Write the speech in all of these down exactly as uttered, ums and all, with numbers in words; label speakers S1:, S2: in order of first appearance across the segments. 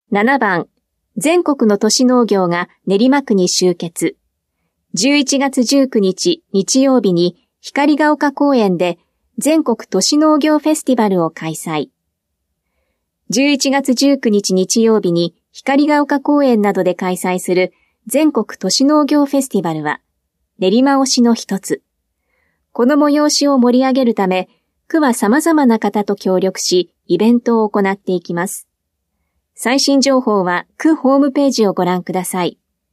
S1: ななばん、全国の都市農業が練馬区に集結。じゅういちがつじゅうくにち日曜日に光が丘公園で全国都市農業フェスティバルを開催。じゅういちがつじゅうくにち日曜日に光が丘公園などで開催する全国都市農業フェスティバルは練馬推しの一つ。この催しを盛り上げるため、区は様々な方と協力し、イベントを行っていきます。最新情報は区ホームページをご覧ください。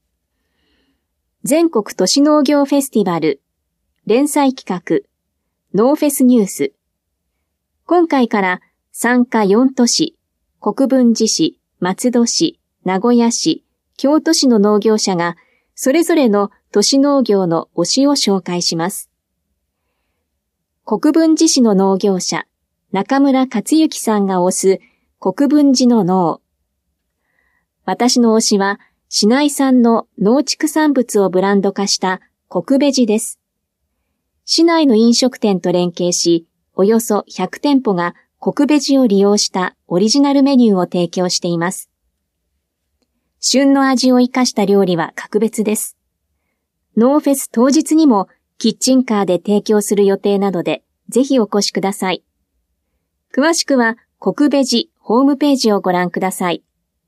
S1: 全国都市農業フェスティバル連載企画ノーフェスニュース。今回から参加よん都市、国分寺市、松戸市、名古屋市、京都市の農業者がそれぞれの都市農業の推しを紹介します。国分寺市の農業者、中村克之さんが推す国分寺の農。私の推しは市内産の農畜産物をブランド化した国ベジです。市内の飲食店と連携し、およそひゃくてんぽが国ベジを利用したオリジナルメニューを提供しています。旬の味を生かした料理は格別です。ノーフェス当日にもキッチンカーで提供する予定なので、ぜひお越しください。詳しくは国ベジホームページをご覧ください。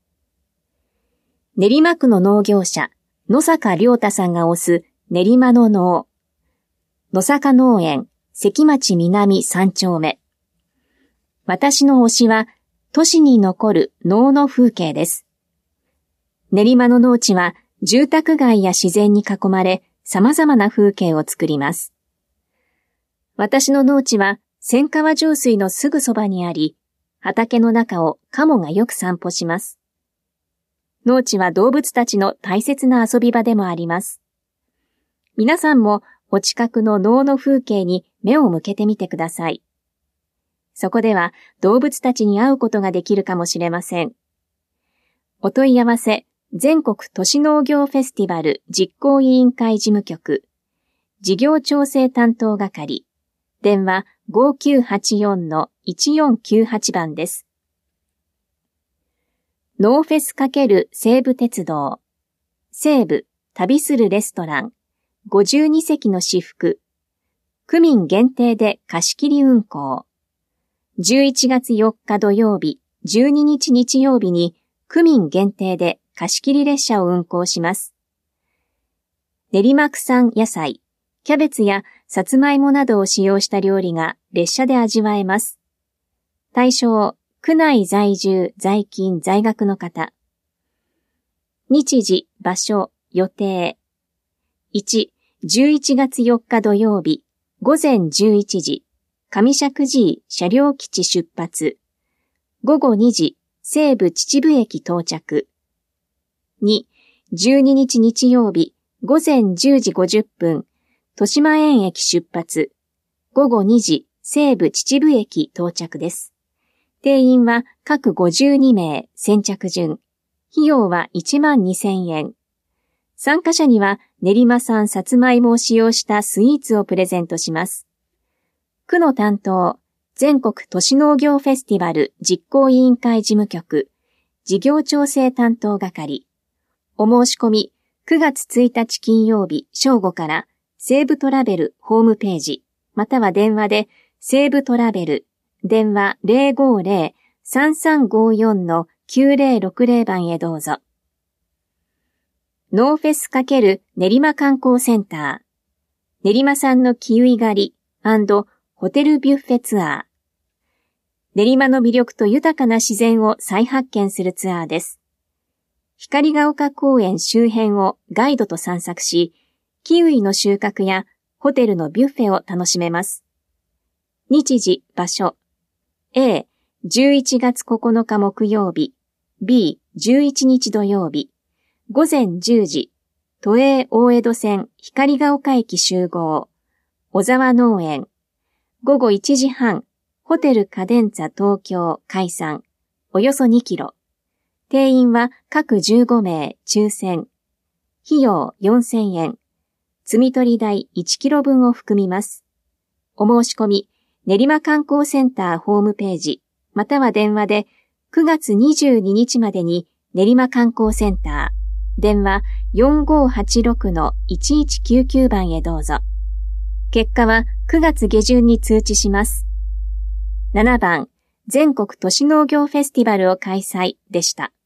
S1: 練馬区の農業者、野坂亮太さんが推す練馬の農。野坂農園、関町南さんちょうめ。私の推しは、都市に残る農の風景です。練馬の農地は、住宅街や自然に囲まれ、様々な風景を作ります。私の農地は、千川上水のすぐそばにあり、畑の中をカモがよく散歩します。農地は動物たちの大切な遊び場でもあります。皆さんもお近くの農の風景に目を向けてみてください。そこでは動物たちに会うことができるかもしれません。お問い合わせ、全国都市農業フェスティバル実行委員会事務局、事業調整担当係、電話 ごきゅうはちよんのいちよんきゅうはち 番です。ノーフェス×西武鉄道、西武旅するレストラン、ごじゅうにせきの私服、区民限定で貸し切り運行。じゅういちがつよっか土曜日、じゅうににち日曜日に区民限定で貸し切り列車を運行します。練馬区産野菜、キャベツやさつまいもなどを使用した料理が列車で味わえます。対象、区内在住、在勤、在学の方。日時、場所、予定。いち、じゅういちがつよっか土曜日、ごぜんじゅういちじ、上石神井車両基地出発。ごごにじ、西武秩父駅到着。に、じゅうににち日曜日、ごぜんじゅうじごじゅっぷん、豊島園駅出発。ごごにじ、西武秩父駅到着です。定員は各ごじゅうにめい、先着順。費用はいちまんにせんえん。参加者には練馬産さつまいもを使用したスイーツをプレゼントします。区の担当、全国都市農業フェスティバル実行委員会事務局、事業調整担当係。お申し込み、くがつついたち金曜日正午から西武トラベルホームページ、または電話で西武トラベル、電話 ゼロごゼロ さんさんごよんのきゅうゼロろくゼロ 番へどうぞ。ノーフェス×練馬観光センター。練馬産のキウイ狩り&ホテルビュッフェツアー。練馬の魅力と豊かな自然を再発見するツアーです。光が丘公園周辺をガイドと散策し、キウイの収穫やホテルのビュッフェを楽しめます。日時、場所。A、じゅういちがつここのか木曜日。B、じゅういちにち土曜日。ごぜんじゅうじ。都営大江戸線光が丘駅集合。小沢農園。ごごいちじはん。ホテルカデンツァ東京開山。およそにキロ。定員は各じゅうごめい、抽選。費用よんせんえん。積み取り代いちキロぶんを含みます。お申し込み、練馬観光センターホームページ、または電話でくがつにじゅうににちまでに練馬観光センター、電話 よんごーはちろくのいちいちきゅうきゅう 番へどうぞ。結果はくがつ下旬に通知します。ななばん、全国都市農業フェスティバルを開催でした。